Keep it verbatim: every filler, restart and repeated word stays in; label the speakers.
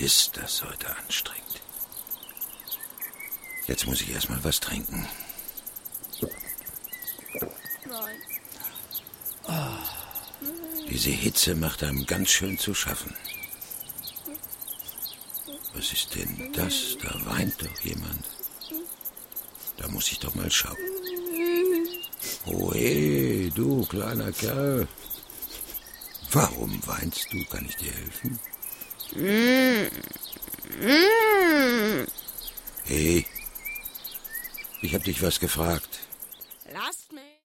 Speaker 1: ist das heute anstrengend. Jetzt muss ich erstmal was trinken.
Speaker 2: Nein.
Speaker 1: Oh, diese Hitze macht einem ganz schön zu schaffen. Was ist denn das? Da weint doch jemand. Da muss ich doch mal schauen. Oh, hey, du kleiner Kerl. Warum weinst du? Kann ich dir helfen? Hey, ich hab dich was gefragt.